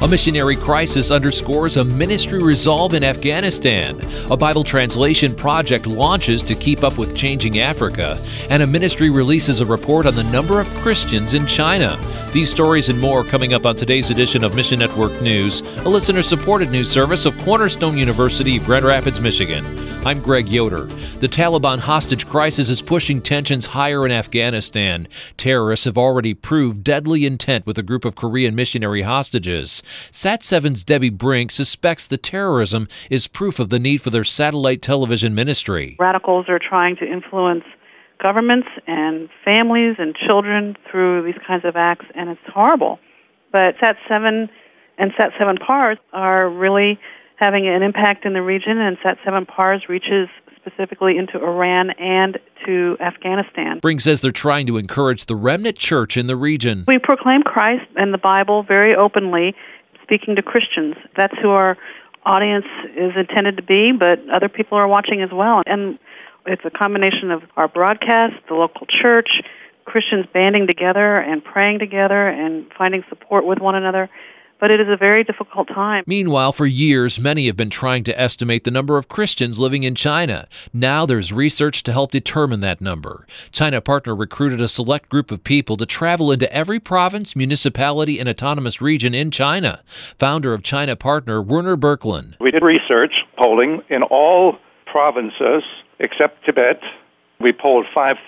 A missionary crisis underscores a ministry resolve in Afghanistan. A Bible translation project launches to keep up with changing Africa. And a ministry releases a report on the number of Christians in China. These stories and more coming up on today's edition of Mission Network News, a listener-supported news service of Cornerstone University of Grand Rapids, Michigan. I'm Greg Yoder. The Taliban hostage crisis is pushing tensions higher in Afghanistan. Terrorists have already proved deadly intent with a group of Korean missionary hostages. Sat7's Debbie Brink suspects the terrorism is proof of the need for their satellite television ministry. Radicals are trying to influence governments and families and children through these kinds of acts, and it's horrible. But Sat7 and Sat7 Pars are really having an impact in the region, and Sat7 Pars reaches specifically into Iran and to Afghanistan. Brink says they're trying to encourage the remnant church in the region. We proclaim Christ and the Bible very openly, speaking to Christians. That's who our audience is intended to be, but other people are watching as well. And it's a combination of our broadcast, the local church, Christians banding together and praying together and finding support with one another. But it is a very difficult time. Meanwhile, for years, many have been trying to estimate the number of Christians living in China. Now there's research to help determine that number. China Partner recruited a select group of people to travel into every province, municipality, and autonomous region in China. Founder of China Partner, Werner Berkland. We did research polling in all provinces except Tibet. We polled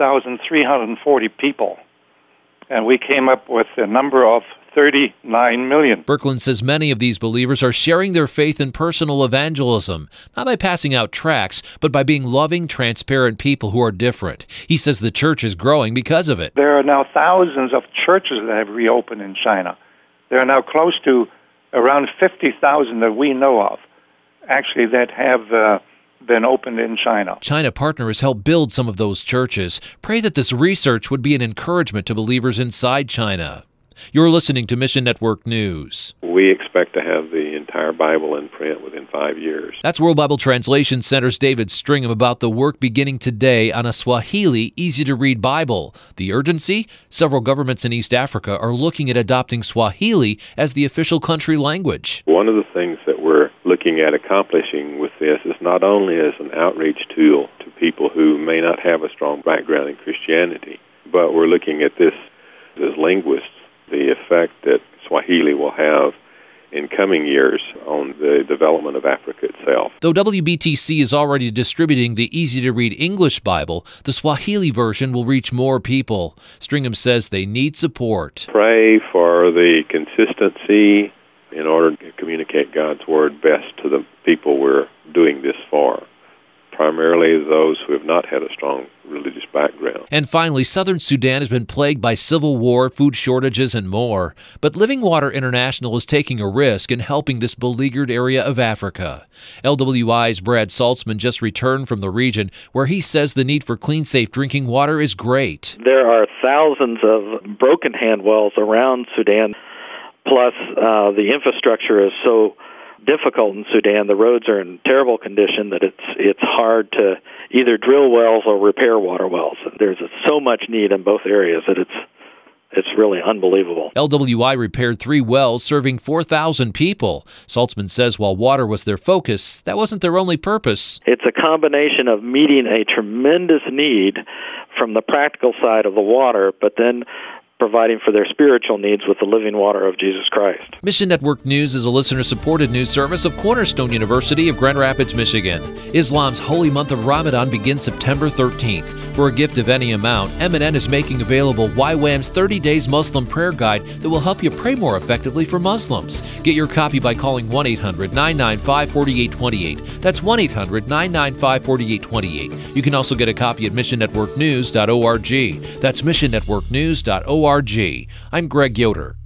5,340 people, and we came up with a number of 39 million. Berkland says many of these believers are sharing their faith in personal evangelism, not by passing out tracts, but by being loving, transparent people who are different. He says the church is growing because of it. There are now thousands of churches that have reopened in China. There are now close to around 50,000 that we know of, actually, that have been opened in China. China Partner has helped build some of those churches. Pray that this research would be an encouragement to believers inside China. You're listening to Mission Network News. We expect to have the entire Bible in print within 5 years. That's World Bible Translation Center's David Stringham about the work beginning today on a Swahili easy-to-read Bible. The urgency? Several governments in East Africa are looking at adopting Swahili as the official country language. One of the things that we're looking at accomplishing with this is not only as an outreach tool to people who may not have a strong background in Christianity, but we're looking at this as linguists, the effect that Swahili will have in coming years on the development of Africa itself. Though WBTC is already distributing the easy-to-read English Bible, the Swahili version will reach more people. Stringham says they need support. Pray for the consistency in order to communicate God's Word best to the people we're doing this for, primarily those who have not had a strong religious background. And finally, southern Sudan has been plagued by civil war, food shortages, and more. But Living Water International is taking a risk in helping this beleaguered area of Africa. LWI's Brad Saltzman just returned from the region, where he says the need for clean, safe drinking water is great. There are thousands of broken hand wells around Sudan, plus the infrastructure is so difficult in Sudan. The roads are in terrible condition that it's hard to either drill wells or repair water wells. There's so much need in both areas that it's really unbelievable. LWI repaired 3 wells serving 4,000 people. Saltzman says while water was their focus, that wasn't their only purpose. It's a combination of meeting a tremendous need from the practical side of the water, but then providing for their spiritual needs with the living water of Jesus Christ. Mission Network News is a listener-supported news service of Cornerstone University of Grand Rapids, Michigan. Islam's holy month of Ramadan begins September 13th. For a gift of any amount, M&N is making available YWAM's 30 Days Muslim Prayer Guide that will help you pray more effectively for Muslims. Get your copy by calling 1-800-995-4828. That's 1-800-995-4828. You can also get a copy at missionnetworknews.org. That's missionnetworknews.org. I'm Greg Yoder.